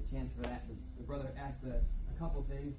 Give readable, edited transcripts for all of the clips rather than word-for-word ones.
chance for that. The brother asked a couple things.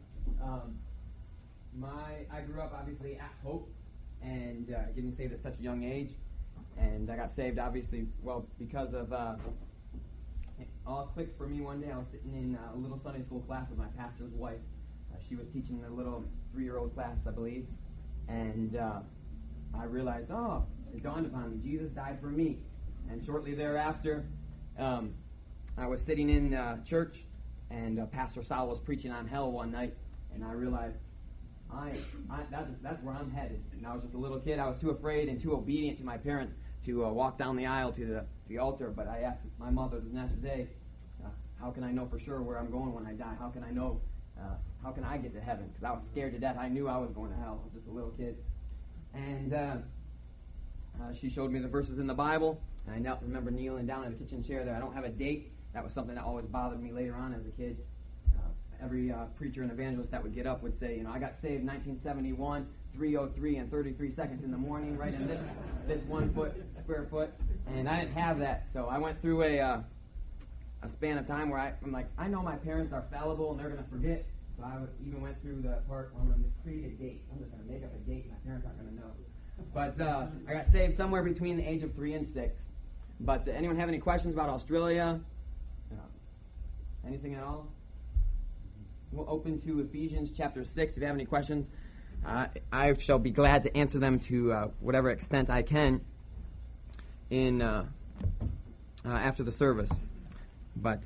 I grew up obviously at Hope, and getting saved at such a young age, and I got saved obviously because of it all clicked for me one day. I was sitting in a little Sunday school class with my pastor's wife. She was teaching a little 3-year-old class, I believe, and I realized, it dawned upon me, Jesus died for me. And shortly thereafter, I was sitting in church, and Pastor Sal was preaching on hell one night, and I realized that's where I'm headed. And I was just a little kid. I was too afraid and too obedient to my parents to walk down the aisle to the altar. But I asked my mother the next day, how can I know for sure where I'm going when I die? How can I know? How can I get to heaven? Because I was scared to death. I knew I was going to hell. I was just a little kid. And she showed me the verses in the Bible. And I remember kneeling down in the kitchen chair there. I don't have a date. That was something that always bothered me later on as a kid. Every preacher and evangelist that would get up would say, I got saved 1971, 3:03 and 33 seconds in the morning, right in this 1 foot, square foot. And I didn't have that. So I went through a span of time where I'm like, I know my parents are fallible and they're going to forget. So I even went through the part where I'm going to create a date. I'm just going to make up a date my parents aren't going to know. But I got saved somewhere between the age of 3 and 6. But anyone have any questions about Australia? Anything at all? We'll open to Ephesians chapter 6. If you have any questions, I shall be glad to answer them to whatever extent I can in after the service. But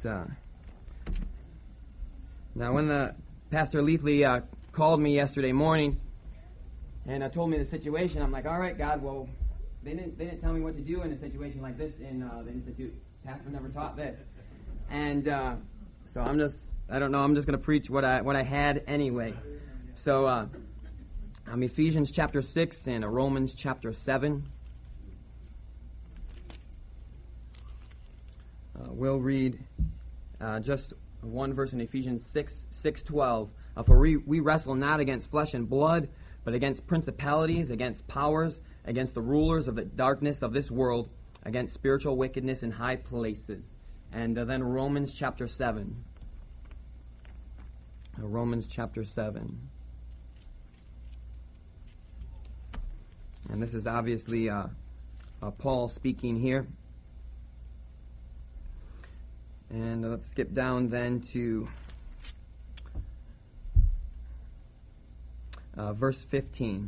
now when the Pastor Leafley called me yesterday morning and told me the situation, I'm like, all right, God, well, they didn't tell me what to do in a situation like this in the Institute. Pastor never taught this. And so I'm just going to preach what I had anyway. So Ephesians chapter 6 and Romans chapter 7. We'll read just one verse in Ephesians 6:12. For we wrestle not against flesh and blood, but against principalities, against powers, against the rulers of the darkness of this world, against spiritual wickedness in high places. And then Romans chapter 7. Romans chapter 7. And this is obviously Paul speaking here. And let's skip down then to verse 14.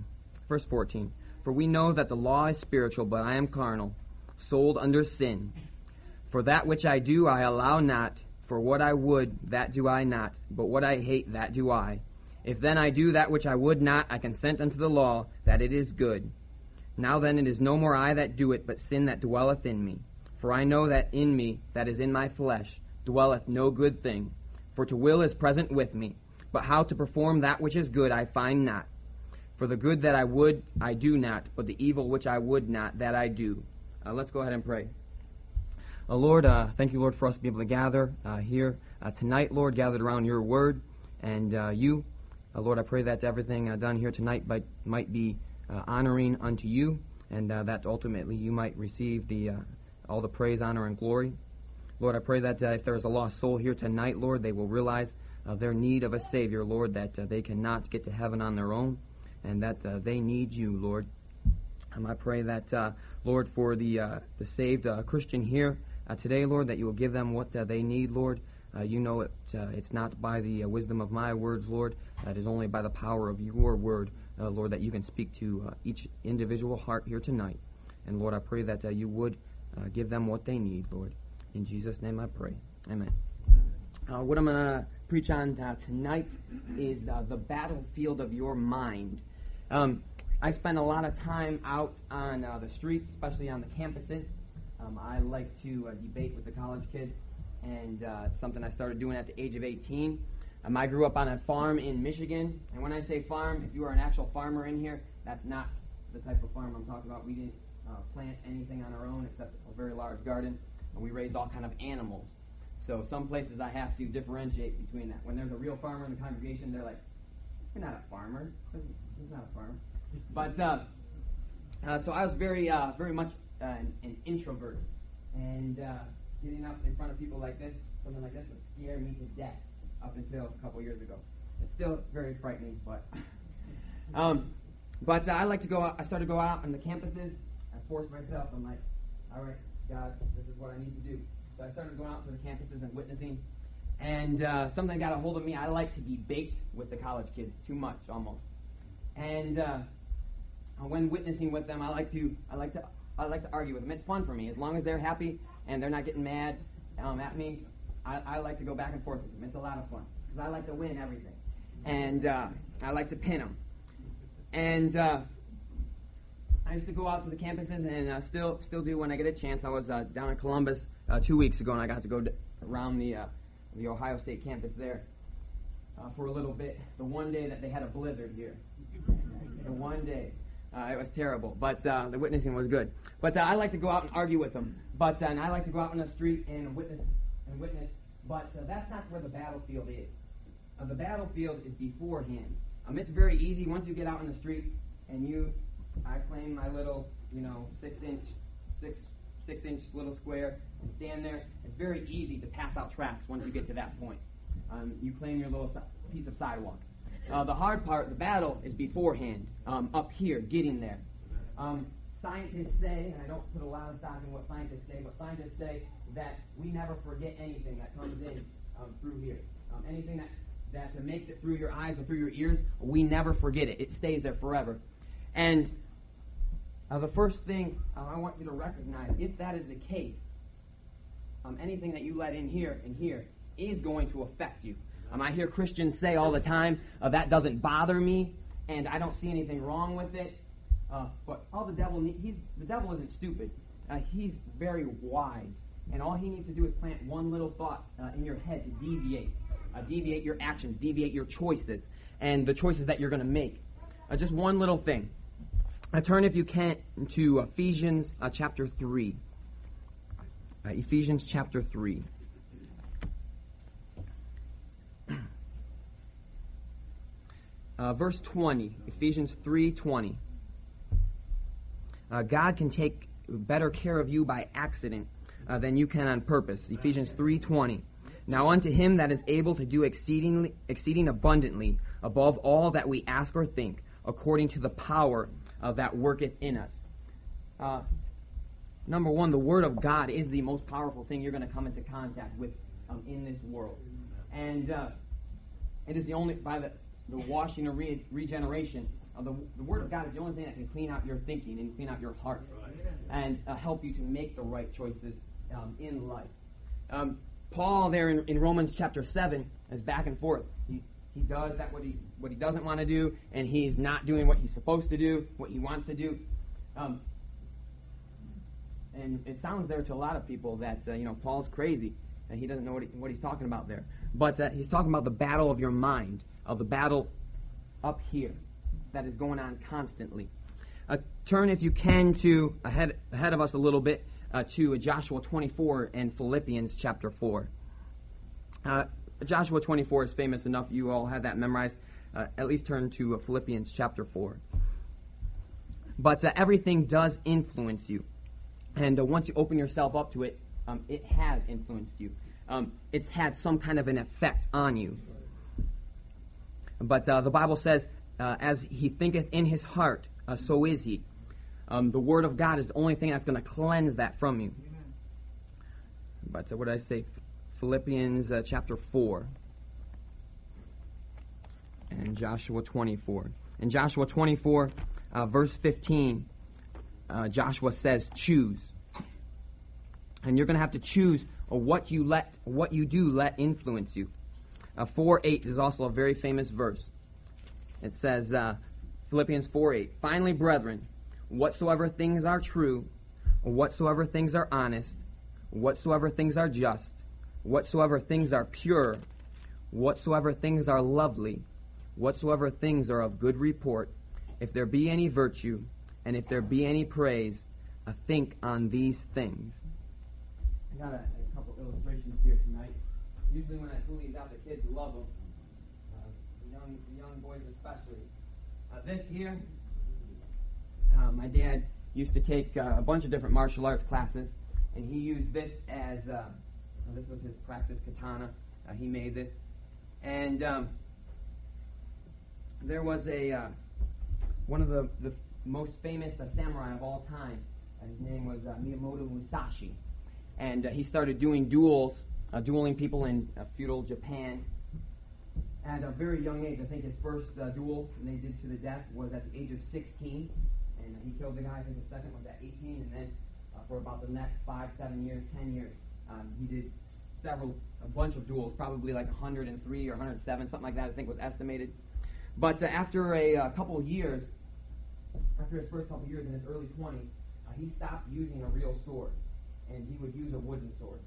For we know that the law is spiritual, but I am carnal, sold under sin. For that which I do I allow not, for what I would, that do I not, but what I hate, that do I. If then I do that which I would not, I consent unto the law, that it is good. Now then it is no more I that do it, but sin that dwelleth in me. For I know that in me, that is in my flesh, dwelleth no good thing. For to will is present with me, but how to perform that which is good I find not. For the good that I would, I do not, but the evil which I would not, that I do. Let's go ahead and pray. Lord, thank you, Lord, for us to be able to gather here tonight, Lord, gathered around your word. And you, Lord, I pray that everything done here tonight might be honoring unto you, and that ultimately you might receive all the praise, honor, and glory. Lord, I pray that if there is a lost soul here tonight, Lord, they will realize their need of a Savior, Lord, that they cannot get to heaven on their own, and that they need you, Lord. I pray that, Lord, for the saved Christian here today, Lord, that you will give them what they need, Lord. You know it's not by the wisdom of my words, Lord. It is only by the power of your word, Lord, that you can speak to each individual heart here tonight. And, Lord, I pray that you would give them what they need, Lord. In Jesus' name I pray. Amen. What I'm going to preach on tonight is the battlefield of your mind. I spend a lot of time out on the streets, especially on the campuses. I like to debate with the college kids, and it's something I started doing at the age of 18. I grew up on a farm in Michigan, and when I say farm, if you are an actual farmer in here, that's not the type of farm I'm talking about. We didn't plant anything on our own except a very large garden, and we raised all kind of animals. So some places I have to differentiate between that. When there's a real farmer in the congregation, they're like, "You're not a farmer. He's not a farmer." But so I was very much an introvert, and getting up in front of people like this, something like this, would scare me to death up until a couple years ago. It's still very frightening, but I like to go out. I started to go out on the campuses. I forced myself. I'm like, all right, God, this is what I need to do. So I started going out to the campuses and witnessing. And something got a hold of me. I like to debate with the college kids too much, almost. And when witnessing with them, I like to argue with them. It's fun for me, as long as they're happy and they're not getting mad at me. I like to go back and forth with them. It's a lot of fun because I like to win everything, and I like to pin them. And I used to go out to the campuses and still do when I get a chance. I was down in Columbus 2 weeks ago, and I got to go around the Ohio State campus there for a little bit. The one day that they had a blizzard here. The one day. It was terrible, but the witnessing was good. But I like to go out and argue with them. And I like to go out on the street and witness. But that's not where the battlefield is. The battlefield is beforehand. It's very easy once you get out on the street and I claim my little, 6-inch little square and stand there. It's very easy to pass out tracts once you get to that point. You claim your little piece of sidewalk. The hard part, the battle, is beforehand, up here, getting there. Scientists say, and I don't put a lot of stock in what scientists say, but scientists say that we never forget anything that comes in through here. Anything that makes it through your eyes or through your ears, we never forget it. It stays there forever. And the first thing I want you to recognize, if that is the case, anything that you let in here is going to affect you. I hear Christians say all the time, that doesn't bother me, and I don't see anything wrong with it. But all the devil isn't stupid. He's very wise, and all he needs to do is plant one little thought in your head to deviate your actions, deviate your choices, and the choices that you're going to make. Just one little thing. Turn, if you can, to Ephesians chapter 3. Ephesians chapter 3. Verse 20, Ephesians 3:20. God can take better care of you by accident than you can on purpose. Ephesians 3:20. Now unto him that is able to do exceeding abundantly above all that we ask or think, according to the power that worketh in us. Number one, the Word of God is the most powerful thing you're going to come into contact with in this world. And it is the only, by the washing or regeneration, the Word of God is the only thing that can clean out your thinking and clean out your heart and help you to make the right choices in life. Paul there in Romans chapter 7 is back and forth. He does what he doesn't want to do, and he's not doing what he's supposed to do, what he wants to do. And it sounds there to a lot of people that Paul's crazy and he doesn't know what he's talking about there. But he's talking about the battle of your mind, of the battle up here that is going on constantly. Turn, if you can, to ahead of us a little bit to Joshua 24 and Philippians chapter 4. Joshua 24 is famous enough. You all have that memorized. At least turn to Philippians chapter 4. But everything does influence you. And once you open yourself up to it, it has influenced you. It's had some kind of an effect on you. But the Bible says, as he thinketh in his heart, so is he. The Word of God is the only thing that's going to cleanse that from you. But what did I say? Philippians chapter 4 and Joshua 24. In Joshua 24, verse 15, Joshua says, choose. And you're going to have to choose what you do let influence you. 4:8 is also a very famous verse. It says, Philippians 4:8, finally, brethren, whatsoever things are true, whatsoever things are honest, whatsoever things are just, whatsoever things are pure, whatsoever things are lovely, whatsoever things are of good report, if there be any virtue, and if there be any praise, think on these things. I got a couple illustrations here tonight. Usually when I pull these out, the kids love them. The young boys especially. This here, my dad used to take a bunch of different martial arts classes, and he used this as, this was his practice katana. He made this. And there was one of the most famous samurai of all time. His name was Miyamoto Musashi. And he started doing dueling people in feudal Japan at a very young age. I think his first duel they did to the death was at the age of 16. And he killed the guy. I think the second was at 18. And then for about the next 5, 7 years, 10 years, he did a bunch of duels, probably like 103 or 107, something like that, I think was estimated. But after a couple of years, after his first couple of years in his early 20s, he stopped using a real sword, and he would use a wooden sword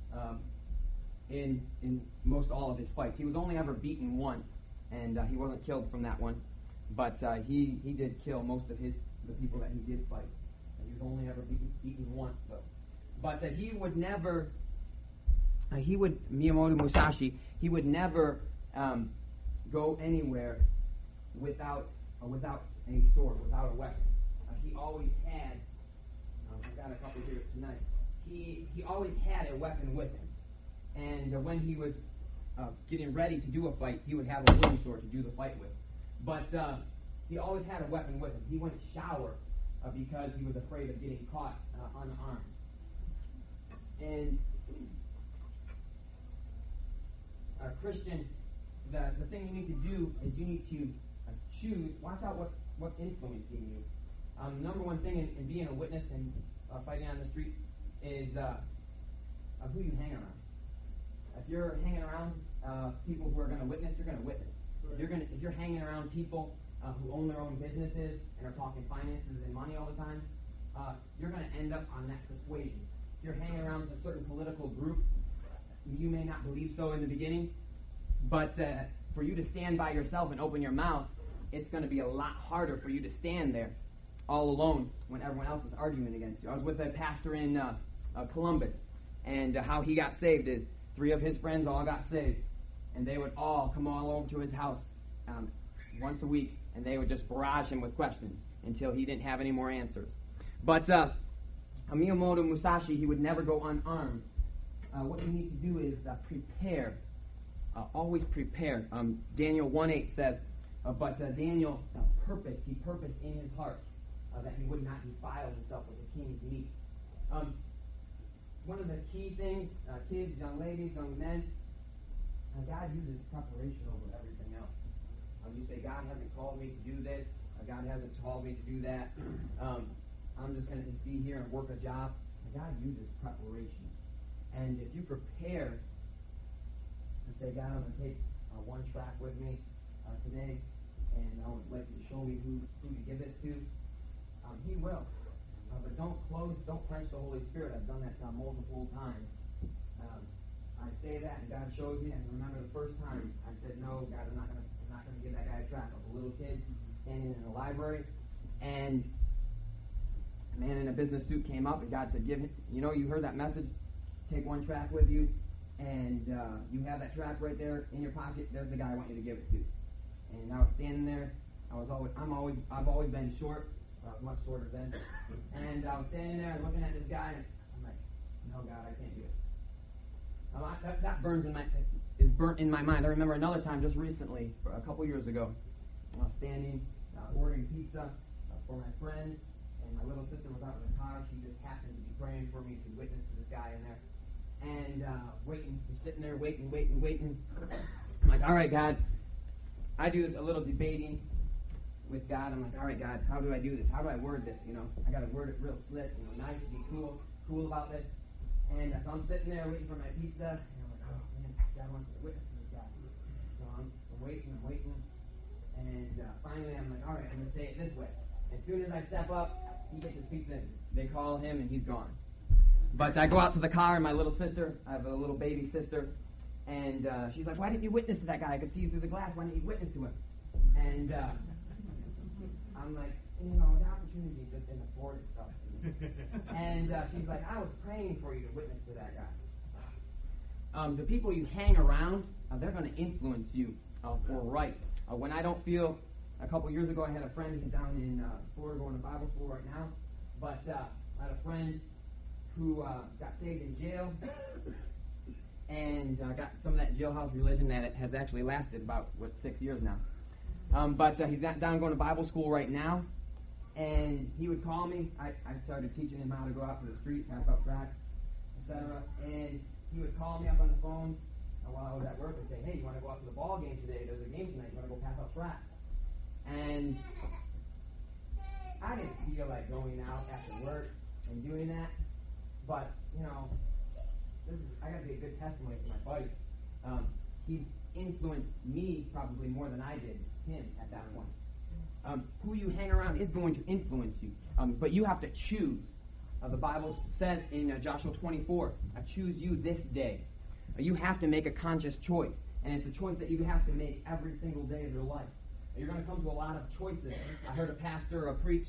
in most all of his fights. He was only ever beaten once, and he wasn't killed from that one, but he did kill most of the people that he did fight. He was only ever beaten once, though. But Miyamoto Musashi, he would never go anywhere without a sword, without a weapon. He always had, I've got a couple here tonight, he always had a weapon with him. And when he was getting ready to do a fight, he would have a wooden sword to do the fight with. But he always had a weapon with him. He wouldn't shower because he was afraid of getting caught unarmed. And a Christian, the thing you need to do is you need to choose, watch out what's influencing you. Number one thing in being a witness and fighting on the street is who you hang around. If you're hanging around people who are going to witness, you're going to witness. If you're hanging around people who own their own businesses and are talking finances and money all the time, you're going to end up on that persuasion. If you're hanging around a certain political group, you may not believe so in the beginning, but for you to stand by yourself and open your mouth, it's going to be a lot harder for you to stand there all alone when everyone else is arguing against you. I was with a pastor in Columbus, and how he got saved is 3 of his friends all got saved, and they would all come all over to his house once a week, and they would just barrage him with questions until he didn't have any more answers. But Miyamoto Musashi, he would never go unarmed. What you need to do is prepare. Always prepare. Daniel 1:8 says, but Daniel purposed in his heart that he would not defile himself with the king's meat. One of the key things, kids, young ladies, young men, God uses preparation over everything else. You say, God hasn't called me to do this. God hasn't called me to do that. I'm just going to be here and work a job. God uses preparation. And if you prepare to say, God, I'm going to take one track with me today, and I would like you to show me who to give this to, He will. But don't quench the Holy Spirit. I've done that multiple times. I say that, and God shows me. And remember the first time I said, "No, God, I'm not going to give that guy a track." I was a little kid standing in the library, and a man in a business suit came up, and God said, "Give him. You know, you heard that message. Take one track with you, and you have that track right there in your pocket. There's the guy I want you to give it to." And I was standing there. I've always been short. Much shorter then. And I was standing there and looking at this guy, and I'm like, "No, God, I can't do it." That is burnt in my mind. I remember another time just recently, a couple years ago, I was standing, ordering pizza for my friend, and my little sister was out in the car. She just happened to be praying for me to witness to this guy in there. And sitting there waiting. I'm like, "All right, God." I do this a little debating with God. I'm like, "All right, God, how do I do this? How do I word this? You know, I got to word it real slick, nice, be cool about this." And so I'm sitting there waiting for my pizza, and I'm like, "Oh man, God wants me to witness to this guy." So I'm waiting, and finally I'm like, "All right, I'm going to say it this way." As soon as I step up, he gets his pizza. They call him, and he's gone. But I go out to the car, and my little sister, I have a little baby sister, and she's like, "Why didn't you witness to that guy? I could see you through the glass. Why didn't you witness to him?" And I'm like, the opportunity just didn't afford itself to me. And she's like, "I was praying for you to witness to that guy." The people you hang around, they're going to influence you for right. When I don't feel, a couple years ago I had a friend who's down in Florida going to Bible school right now, but I had a friend who got saved in jail and got some of that jailhouse religion that has actually lasted about, 6 years now. But he's down going to Bible school right now, and he would call me. I started teaching him how to go out to the street, pass out tracts, etc. And he would call me up on the phone while I was at work and say, "Hey, you want to go out to the ball game today? There's a game tonight. You want to go pass out tracts?" And I didn't feel like going out after work and doing that, but I got to be a good testimony for my buddy. He's influenced me probably more than I did him at that point. Who you hang around is going to influence you, but you have to choose. The Bible says in Joshua 24, "I choose you this day." You have to make a conscious choice, and it's a choice that you have to make every single day of your life. You're going to come to a lot of choices. I heard a pastor preach.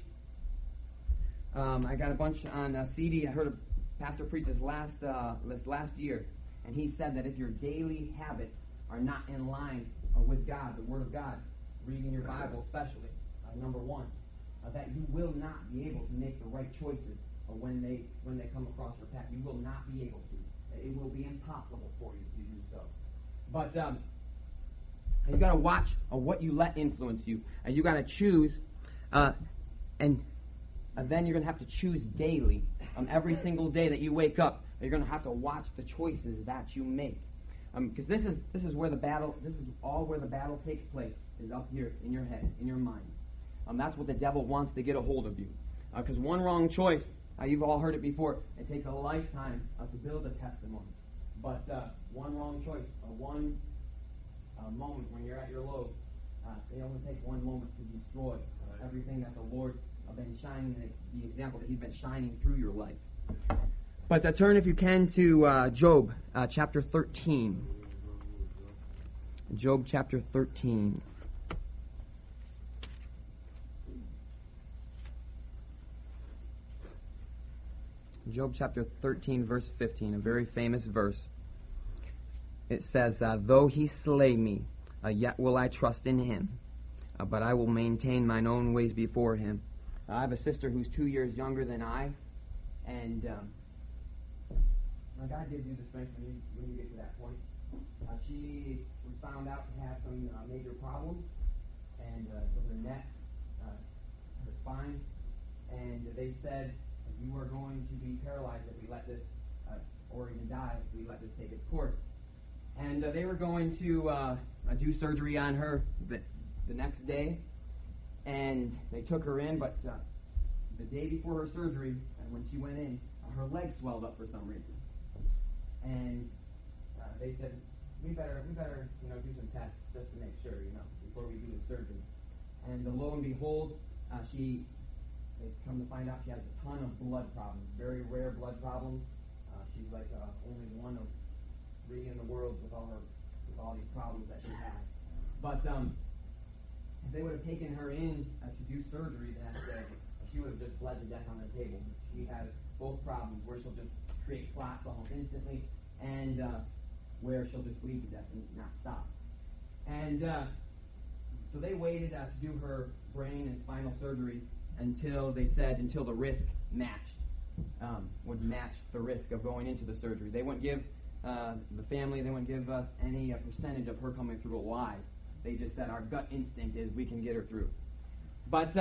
I got a bunch on CD. I heard a pastor preach this last year, and he said that if your daily habits are not in line with God, the Word of God, reading your Bible especially, number one, that you will not be able to make the right choices when they come across your path. You will not be able to. It will be impossible for you to do so. But you got to watch what you let influence you, and you got to choose, and then you're going to have to choose daily. Every single day that you wake up, you're going to have to watch the choices that you make, because this is where the battle. This is all where the battle takes place. Is up here in your head, in your mind. That's what the devil wants to get a hold of you. Because one wrong choice, you've all heard it before, it takes a lifetime to build a testimony. But one wrong choice, one moment when you're at your low, it only takes one moment to destroy everything that the Lord has been shining, the example that He's been shining through your life. But turn, if you can, to Job chapter 13. Job chapter 13. Job chapter 13, verse 15, a very famous verse. It says, "Though he slay me, yet will I trust in him, but I will maintain mine own ways before him." I have a sister who's 2 years younger than I, and God gives you the strength when you get to that point. She was found out to have some major problems, and with her neck, her spine, and they said, "You are going to be paralyzed if we let this, or even die if we let this take its course." And they were going to do surgery on her the next day, and they took her in, but the day before her surgery, when she went in, her leg swelled up for some reason. And they said, we better do some tests just to make sure, before we do the surgery. And lo and behold, they come to find out she has a ton of blood problems, very rare blood problems. She's like only one of 3 in the world with all these problems that she has. But if they would have taken her in to do surgery the next day, she would have just bled to death on the table. She has both problems where she'll just create clots almost instantly, and where she'll just bleed to death and not stop. And so they waited to do her brain and spinal surgeries until the risk would match the risk of going into the surgery. They wouldn't give the family, they wouldn't give us any percentage of her coming through alive. They just said our gut instinct is we can get her through. But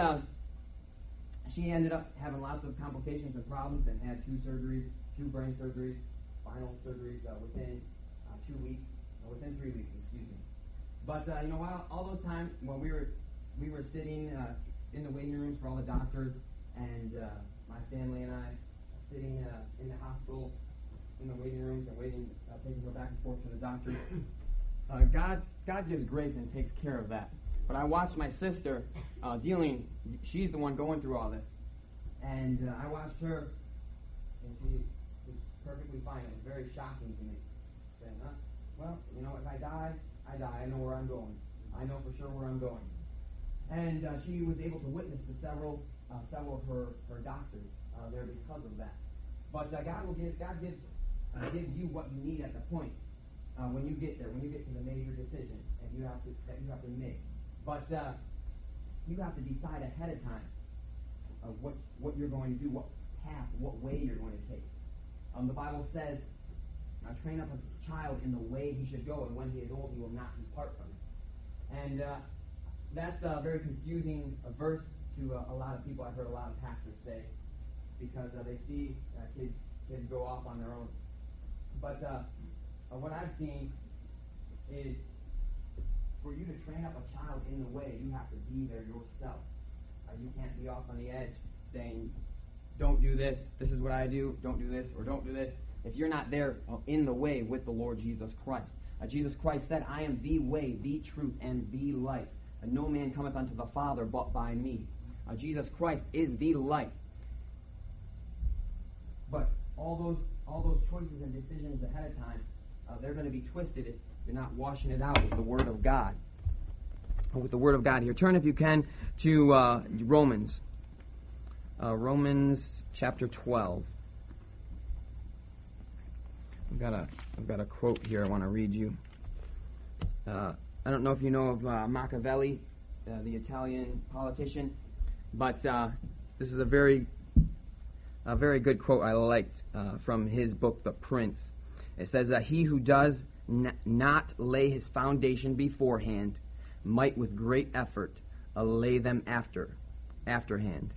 she ended up having lots of complications and problems and had 2 brain surgeries, spinal surgeries within 2 weeks, within 3 weeks, excuse me. But while all those times when we were sitting in the waiting rooms for all the doctors, and my family and I sitting in the hospital in the waiting rooms and waiting, taking her back and forth to the doctors. God gives grace and takes care of that. But I watched my sister she's the one going through all this. And I watched her, and she was perfectly fine. It was very shocking to me. Saying, well, if I die, I die. I know where I'm going. I know for sure where I'm going. And she was able to witness to several of her doctors there because of that. But God gives you what you need at the point when you get there, when you get to the major decision that you have to make. But you have to decide ahead of time what you're going to do, what path, what way you're going to take. The Bible says, train up a child in the way he should go, and when he is old, he will not depart from it. And that's a very confusing verse to a lot of people. I've heard a lot of pastors say, because they see kids go off on their own. But what I've seen is, for you to train up a child in the way, you have to be there yourself. You can't be off on the edge saying, don't do this, this is what I do, don't do this, or don't do this, if you're not there in the way with the Lord Jesus Christ. Jesus Christ said, I am the way, the truth, and the life. And no man cometh unto the Father but by me. Jesus Christ is the light. But all those choices and decisions ahead of time, they're going to be twisted if you're not washing it out with the Word of God. With the Word of God here. Turn, if you can, to Romans. Romans chapter 12. I've got a quote here I want to read you. I don't know if you know of Machiavelli, the Italian politician, but this is a very good quote I liked from his book, The Prince. It says that he who does not lay his foundation beforehand might with great effort lay them afterhand.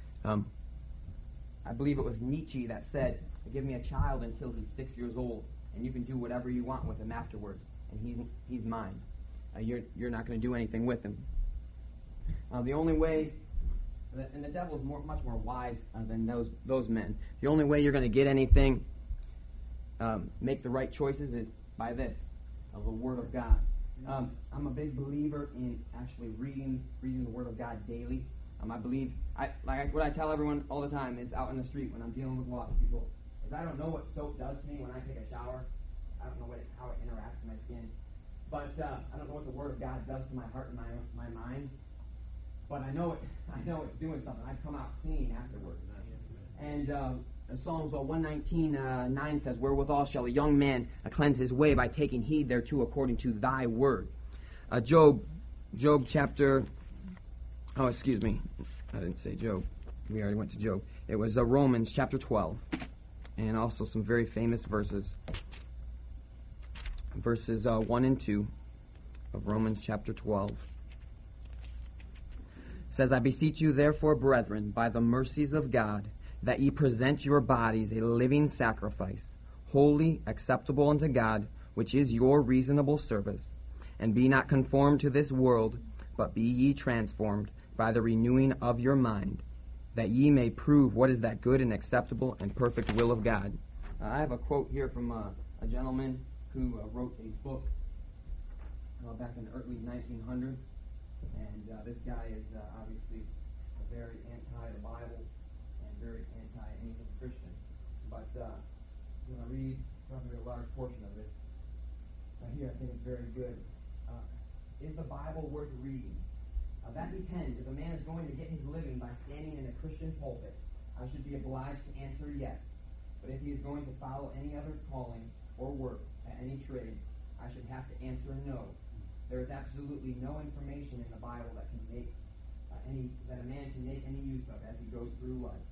I believe it was Nietzsche that said, give me a child until he's 6 years old, and you can do whatever you want with him afterwards, and he's mine. You're not going to do anything with him. The only way, and the devil's much more wise than those men. The only way you're going to get anything, make the right choices, is by this, the Word of God. I'm a big believer in actually reading the Word of God daily. I believe, what I tell everyone all the time is out in the street when I'm dealing with lost people, is I don't know what soap does to me when I take a shower. I don't know how it interacts with my skin. But I don't know what the Word of God does to my heart and my mind. But I know it's doing something. I come out clean afterwards. And Psalms 119:9 says, wherewithal shall a young man cleanse his way by taking heed thereto according to thy word. Job chapter... Oh, excuse me. I didn't say Job. We already went to Job. It was Romans chapter 12. And also some very famous verses. Verses 1 and 2 of Romans chapter 12. It says, I beseech you therefore, brethren, by the mercies of God, that ye present your bodies a living sacrifice, holy, acceptable unto God, which is your reasonable service. And be not conformed to this world, but be ye transformed by the renewing of your mind, that ye may prove what is that good and acceptable and perfect will of God. I have a quote here from a gentleman who wrote a book back in the early 1900s, and this guy is obviously very anti the Bible and very anti anything Christian. But when I read probably a large portion of it, here I think it's very good. Is the Bible worth reading? That depends. If a man is going to get his living by standing in a Christian pulpit, I should be obliged to answer yes. But if he is going to follow any other calling or work at any trade, I should have to answer no. There is absolutely no information in the Bible that can make that a man can make any use of as he goes through life.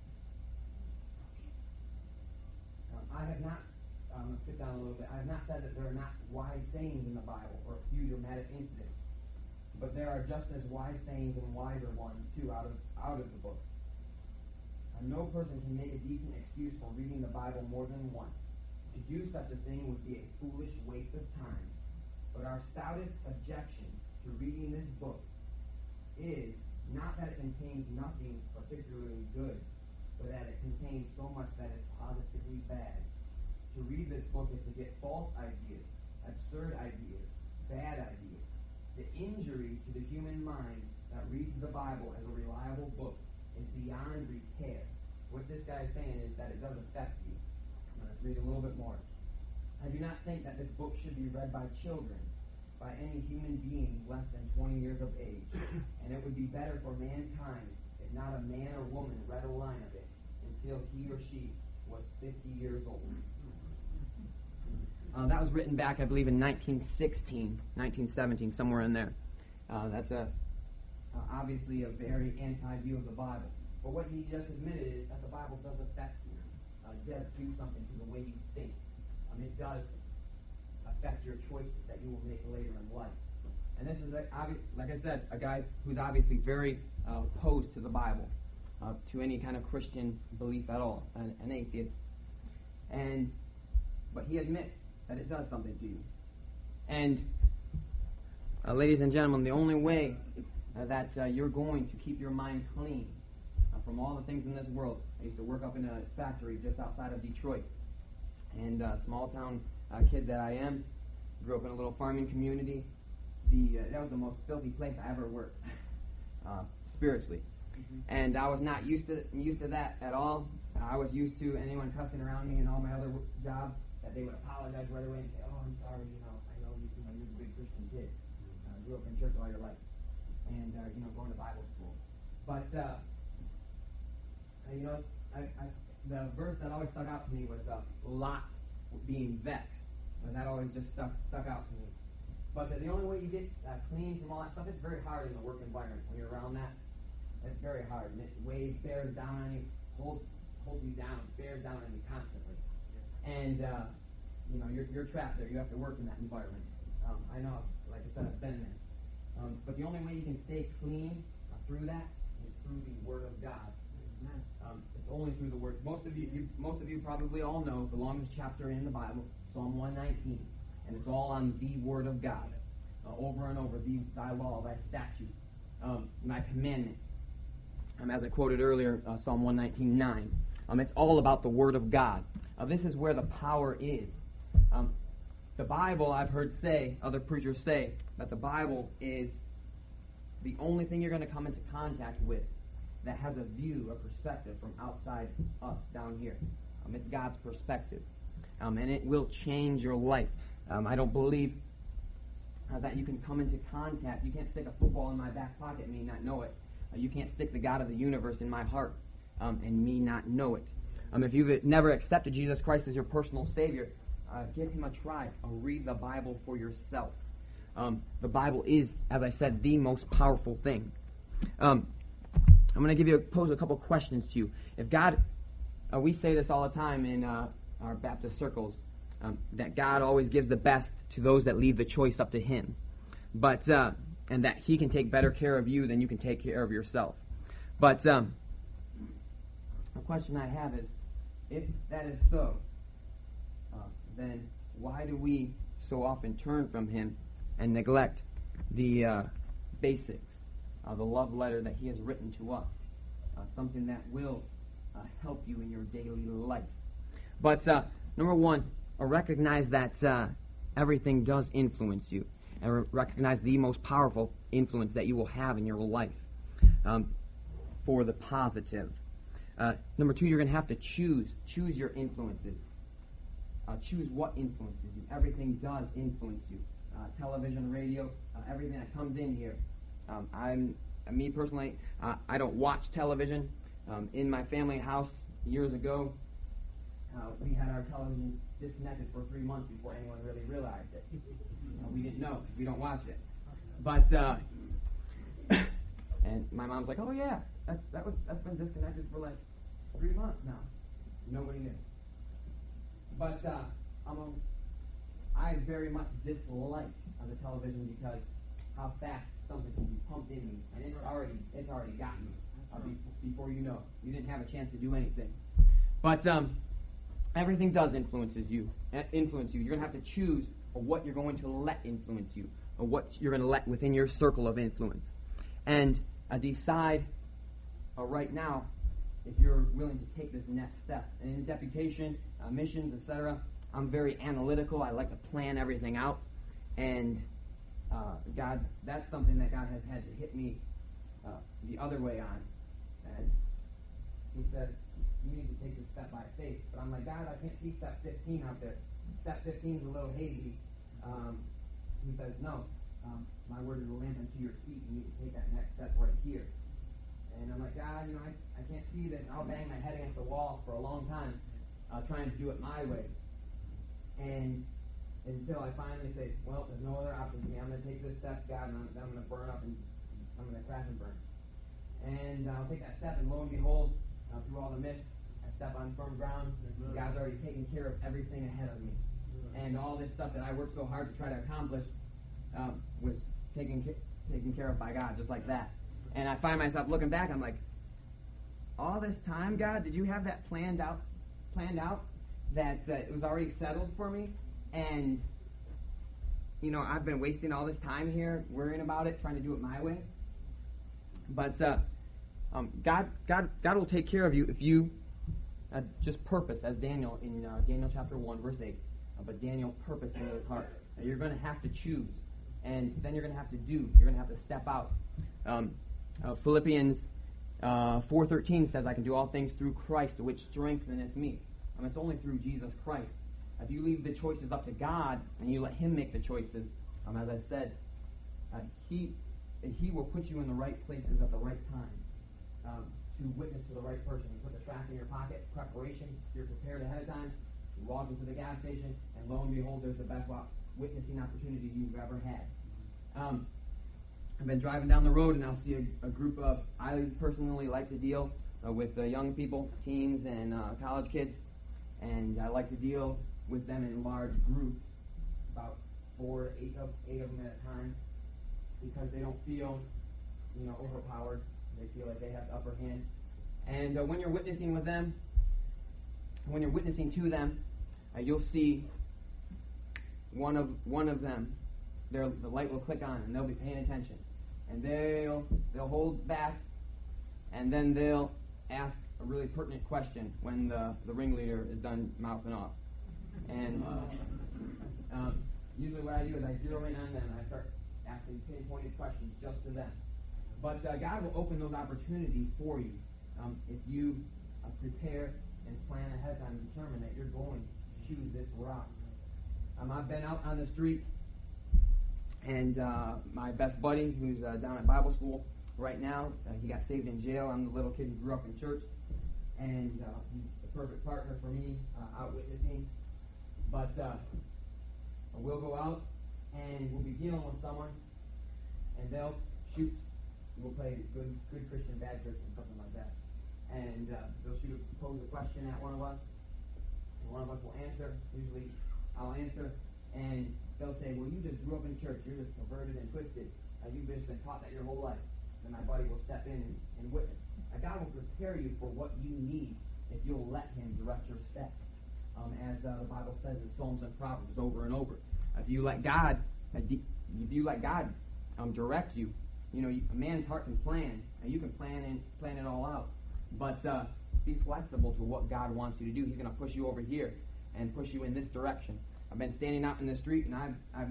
I have not, sit down a little bit, I have not said that there are not wise sayings in the Bible or a few dramatic incidents. But there are just as wise sayings and wiser ones, too, out of the book. No person can make a decent excuse for reading the Bible more than once. To do such a thing would be a foolish waste of time. But our stoutest objection to reading this book is not that it contains nothing particularly good, but that it contains so much that is positively bad. To read this book is to get false ideas, absurd ideas, bad ideas. The injury to the human mind that reads the Bible as a reliable book is beyond repair. What this guy is saying is that it does affect you. Let's read a little bit more. I do not think that this book should be read by children, by any human being less than 20 years of age, and it would be better for mankind if not a man or woman read a line of it until he or she was 50 years old. That was written back, I believe, in 1916, 1917, somewhere in there. That's obviously a very anti-view of the Bible. But what he just admitted is that the Bible does affect you. does do something to the way you think. It does affect your choices that you will make later in life. And this is, like I said, a guy who's obviously very opposed to the Bible, to any kind of Christian belief at all, an atheist. But he admits that it does something to you. And, ladies and gentlemen, the only way that you're going to keep your mind clean from all the things in this world. I used to work up in a factory just outside of Detroit. And small town kid that I am, grew up in a little farming community. That was the most filthy place I ever worked, spiritually. Mm-hmm. And I was not used to that at all. I was used to anyone cussing around me in all my other jobs, that they would apologize right away and say, "Oh, I'm sorry, I know you're a big Christian kid. Grew up in church all your life, and going to Bible school." But the verse that always stuck out to me was Lot being vexed, and that always just stuck out to me. But the only way you get clean from all that stuff, it's very hard in the work environment when you're around that. It's very hard, and it weighs, bears down on you, holds you down, bears down on you constantly. And you're trapped there. You have to work in that environment. I know, like I said, I've been there. But the only way you can stay clean through that is through the Word of God. It's only through the Word. Most of you probably all know the longest chapter in the Bible, Psalm 119, and it's all on the Word of God, over and over. Thy law, thy statute, thy commandment. As I quoted earlier, Psalm 119:9. It's all about the Word of God. This is where the power is. The Bible, I've heard other preachers say, that the Bible is the only thing you're going to come into contact with that has a view, a perspective from outside us down here. It's God's perspective. And it will change your life. I don't believe that you can come into contact. You can't stick a football in my back pocket and me not know it. You can't stick the God of the universe in my heart and me not know it. If you've never accepted Jesus Christ as your personal Savior, give Him a try. Read the Bible for yourself. The Bible is, as I said, the most powerful thing. I'm going to pose a couple questions to you. If God, we say this all the time in our Baptist circles, that God always gives the best to those that leave the choice up to Him, and that He can take better care of you than you can take care of yourself. But the question I have is, if that is so, then why do we so often turn from Him and neglect the basics, the love letter that He has written to us, something that will help you in your daily life? But number one, recognize that everything does influence you, and recognize the most powerful influence that you will have in your life for the positive. Number two, you're going to have to choose your influences. Choose what influences you. Everything does influence you. Television, radio, everything that comes in here. Me personally, I don't watch television. In my family house years ago, we had our television disconnected for 3 months before anyone really realized it. We didn't know because we don't watch it. But and my mom's like, "Oh yeah, that's been disconnected for like 3 months now." Nobody knew. But I very much dislike the television because how fast something can be pumped in me, and it's already got me before you know. You didn't have a chance to do anything. But everything does influence you. You're going to have to choose what you're going to let influence you, or what you're going to let within your circle of influence, and decide right now if you're willing to take this next step. And in deputation, missions, etc., I'm very analytical. I like to plan everything out, and that's something that God has had to hit me the other way on. And He said, "You need to take this step by faith." But I'm like, "God, I can't see step 15 out there. Step 15 is a little hazy." He says, "No, my word is a lamp unto your feet. You need to take that next step right here." And I'm like, "God, I can't see this." I'll bang my head against the wall for a long time trying to do it my way. And until I finally say, "Well, there's no other option for me. I'm going to take this step, God, and I'm going to burn up, and I'm going to crash and burn." And I'll take that step, and lo and behold, through all the mist, I step on firm ground. God's already taken care of everything ahead of me. And all this stuff that I worked so hard to try to accomplish was taken care of by God, just like that. And I find myself looking back, I'm like, all this time, God, did you have that planned out, that it was already settled for me? And, I've been wasting all this time here, worrying about it, trying to do it my way. But God will take care of you if you just purpose, as Daniel in Daniel chapter 1, verse 8. But Daniel purposed in his heart. Now, you're going to have to choose, and then you're going to have to do. You're going to have to step out. Philippians 4:13 says, "I can do all things through Christ, which strengtheneth me." It's only through Jesus Christ. If you leave the choices up to God and you let Him make the choices, as I said, He will put you in the right places at the right time to witness to the right person. You put the track in your pocket, preparation. You're prepared ahead of time. You walk into the gas station, and lo and behold, there's the best witnessing opportunity you've ever had. I've been driving down the road, and I'll see a group of, I personally like to deal with young people, teens, and college kids, and I like to deal with them in large groups, about 4 to 8 of them at a time, because they don't feel, overpowered. They feel like they have the upper hand. And when you're witnessing with them, when you're witnessing to them, you'll see one of them, the light will click on, and they'll be paying attention, and they'll hold back, and then they'll ask a really pertinent question when the ringleader is done mouthing off. And usually what I do is I zero in on them, and I start asking pinpointed questions just to them. But God will open those opportunities for you if you prepare and plan ahead of time and determine that you're going to choose this route. I've been out on the street, and my best buddy, who's down at Bible school right now, he got saved in jail. I'm the little kid who grew up in church, and he's the perfect partner for me out witnessing. But we'll go out, and we'll be dealing with someone, and they'll shoot. We'll play good Christian, bad Christian, something like that. And they'll pose a question at one of us, and one of us will answer. Usually I'll answer, and they'll say, "Well, you just grew up in church. You're just perverted and twisted. You've just been taught that your whole life." Then my buddy will step in and witness. God will prepare you for what you need if you'll let Him direct your steps. As the Bible says in Psalms and Proverbs over and over. If you let God direct you, a man's heart can plan, and you can plan it all out. But be flexible to what God wants you to do. He's going to push you over here and push you in this direction. I've been standing out in the street, and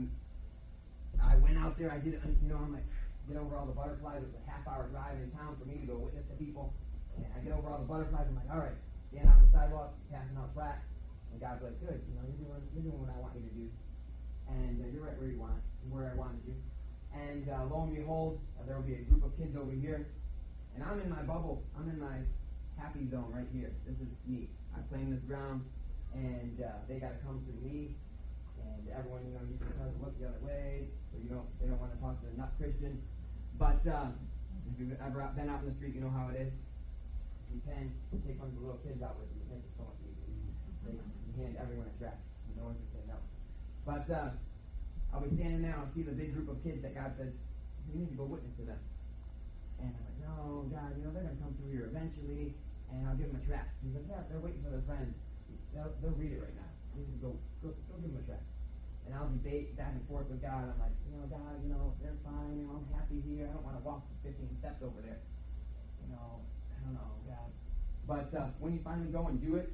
I went out there. I did it. I'm like, get over all the butterflies. It was a half-hour drive in town for me to go witness to people. And I get over all the butterflies. I'm like, all right, stand out on the sidewalk, passing out tracts. And God's like, good. You're doing what I want you to do, and you're right where I wanted you. And lo and behold, there will be a group of kids over here, and I'm in my bubble. I'm in my happy zone right here. This is me. I claim this ground, and they got to come through me. And everyone, you can try to look the other way, so they don't want to talk to the nut Christian. But if you've ever been out in the street, you know how it is. You can take one of the little kids out with you. It makes it so much easier. You hand everyone a tract. No one can say no. But I'll be standing there, I'll see the big group of kids that God says, you need to go witness to them. And I'm like, no, God, they're going to come through here eventually, and I'll give them a tract. He's like, yeah, they're waiting for their friends. They'll read it right now. You need to go give them a tract. And I'll debate back and forth with God. I'm like, God, they're fine. I'm happy here. I don't want to walk 15 steps over there. I don't know, God. But when you finally go and do it,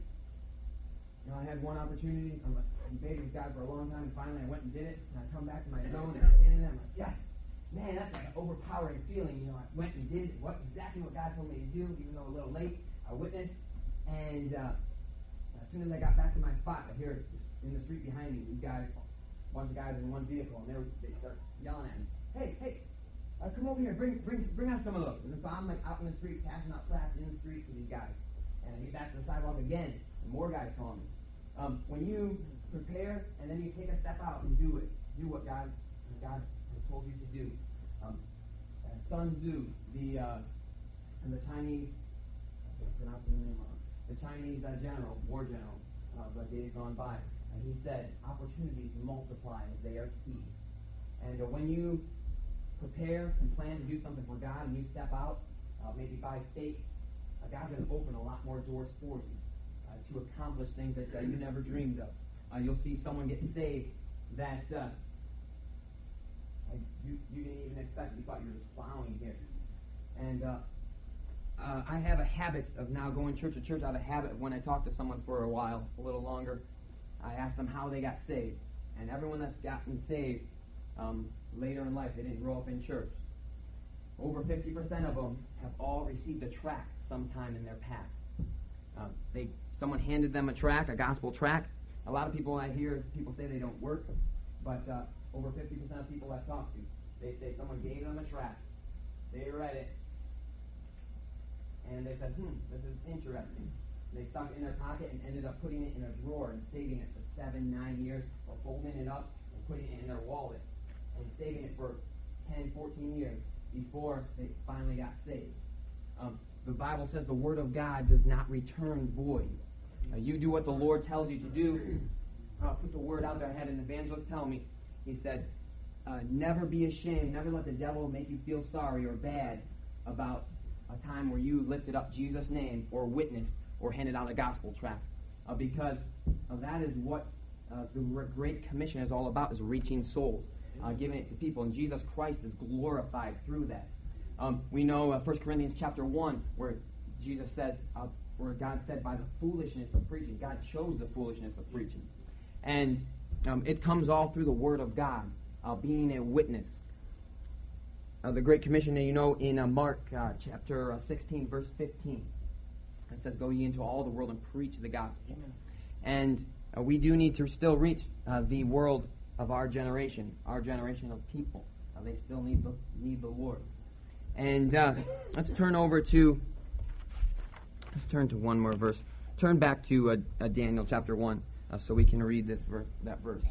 I had one opportunity. I'm debating with God for a long time, and finally I went and did it. And I come back to my zone, and I'm standing there. I'm like, yes, man, that's like an overpowering feeling. I went and did exactly what God told me to do, even though a little late. I witnessed, and as soon as I got back to my spot, I hear in the street behind me, these guys, a bunch of guys in one vehicle, and they start yelling at me, hey, come over here, bring out some of those. And so I'm like out in the street, passing out tracts in the street to these guys. And I get back to the sidewalk again, and more guys call me. When you prepare and then you take a step out and do what God has told you to do. Sun Tzu, the Chinese, I can't pronounce the name wrong. the Chinese general, war general, the days gone by. And he said, opportunities multiply as they are seized. And when you prepare and plan to do something for God and you step out, maybe by faith, God's going to open a lot more doors for you to accomplish things that you never dreamed of. You'll see someone get saved that you didn't even expect. You thought you were just plowing here. And I have a habit of now going church to church. I have a habit of when I talk to someone for a while, a little longer, I ask them how they got saved. And everyone that's gotten saved later in life, they didn't grow up in church. Over 50% of them have all received a tract sometime in their past. Someone handed them a tract, a gospel tract. A lot of people I hear, people say they don't work, but over 50% of people I've talked to, they say someone gave them a tract. They read it, and they said, this is interesting. They stuck it in their pocket and ended up putting it in a drawer and saving it for 7-9 years, or folding it up and putting it in their wallet and saving it for 10-14 years before they finally got saved. The Bible says the Word of God does not return void. You do what the Lord tells you to do. Put the Word out there. I had an evangelist tell me, he said, never be ashamed, never let the devil make you feel sorry or bad about a time where you lifted up Jesus' name or witnessed or handed out a gospel tract. Because that is what the Great Commission is all about, is reaching souls, giving it to people. And Jesus Christ is glorified through that. We know 1 Corinthians chapter 1, where Jesus says, where God said, by the foolishness of preaching, God chose the foolishness of preaching. And it comes all through the Word of God, being a witness. The Great Commission, in Mark chapter 16, verse 15, it says, go ye into all the world and preach the gospel. Amen. And we do need to still reach the world of our generation of people. They still need the Lord. And let's turn to one more verse. Turn back to Daniel chapter 1 so we can read that verse.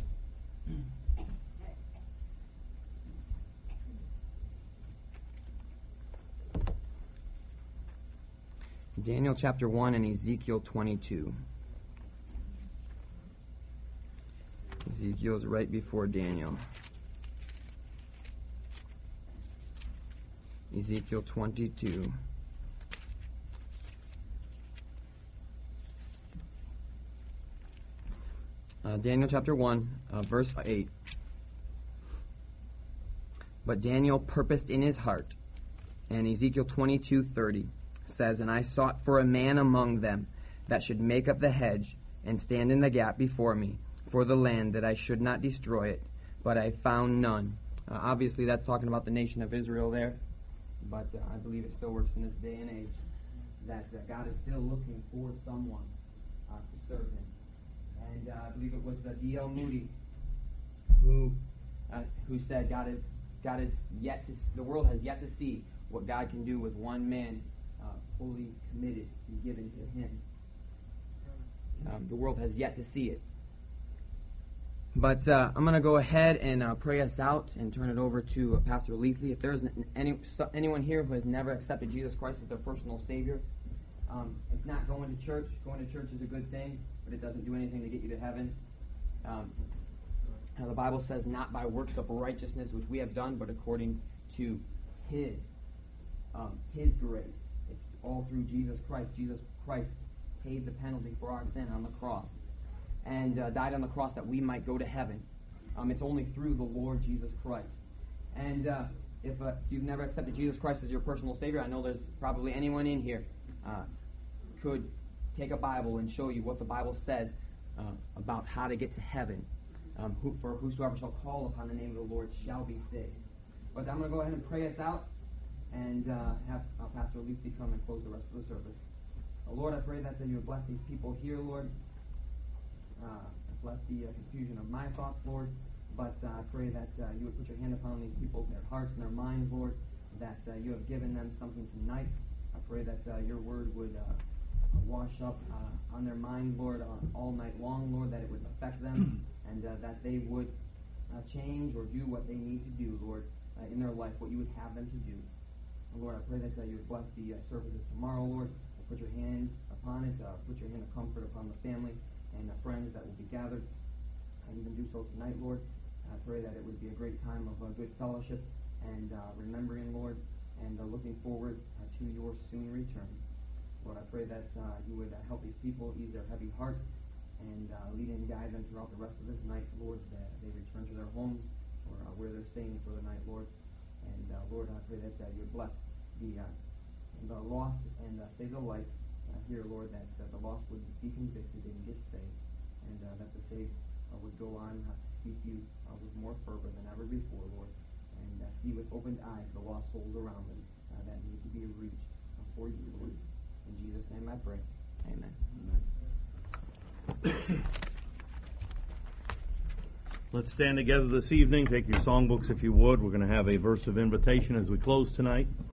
Daniel chapter 1 and Ezekiel 22. Ezekiel is right before Daniel. Ezekiel 22. Daniel chapter 1, verse 8. But Daniel purposed in his heart, and Ezekiel 22:30 says, and I sought for a man among them that should make up the hedge and stand in the gap before me for the land, that I should not destroy it, but I found none. Obviously that's talking about the nation of Israel there, but I believe it still works in this day and age, that God is still looking for someone to serve him. And I believe it was D.L. Moody who said the world has yet to see what God can do with one man fully committed and given to him. The world has yet to see it. But I'm going to go ahead and pray us out and turn it over to Pastor Leafley. If there's anyone here who has never accepted Jesus Christ as their personal Savior, it's not going to church. Going to church is a good thing, but it doesn't do anything to get you to heaven. The Bible says, not by works of righteousness which we have done, but according to His grace. It's all through Jesus Christ. Jesus Christ paid the penalty for our sin on the cross and died on the cross that we might go to heaven. It's only through the Lord Jesus Christ. And if you've never accepted Jesus Christ as your personal Savior, I know there's probably anyone in here could take a Bible and show you what the Bible says about how to get to heaven. For whosoever shall call upon the name of the Lord shall be saved. But I'm going to go ahead and pray us out and have Pastor Lucy come and close the rest of the service. Lord, I pray that you would bless these people here, Lord. Bless the confusion of my thoughts, Lord. But I pray that you would put your hand upon these people, their hearts and their minds, Lord, that you have given them something tonight. I pray that your word would wash up on their mind, Lord, all night long, Lord, that it would affect them and that they would change or do what they need to do, Lord, in their life, what you would have them to do. And Lord, I pray that you would bless the services tomorrow, Lord. I put your hand upon it, put your hand of comfort upon the family and the friends that will be gathered, and even do so tonight, Lord. I pray that it would be a great time of good fellowship and remembering, Lord, and looking forward to your soon return. Lord, I pray that you would help these people ease their heavy hearts and lead and guide them throughout the rest of this night, Lord, that they return to their homes or where they're staying for the night, Lord. And Lord, I pray that you would bless the lost and save the life here, Lord, that the lost would be convicted and get saved, and that the saved would go on to seek you with more fervor than ever before, Lord, and see with opened eyes the lost souls around them that need to be reached for you, Lord. In Jesus' name I pray. Amen. Let's stand together this evening. Take your songbooks if you would. We're going to have a verse of invitation as we close tonight.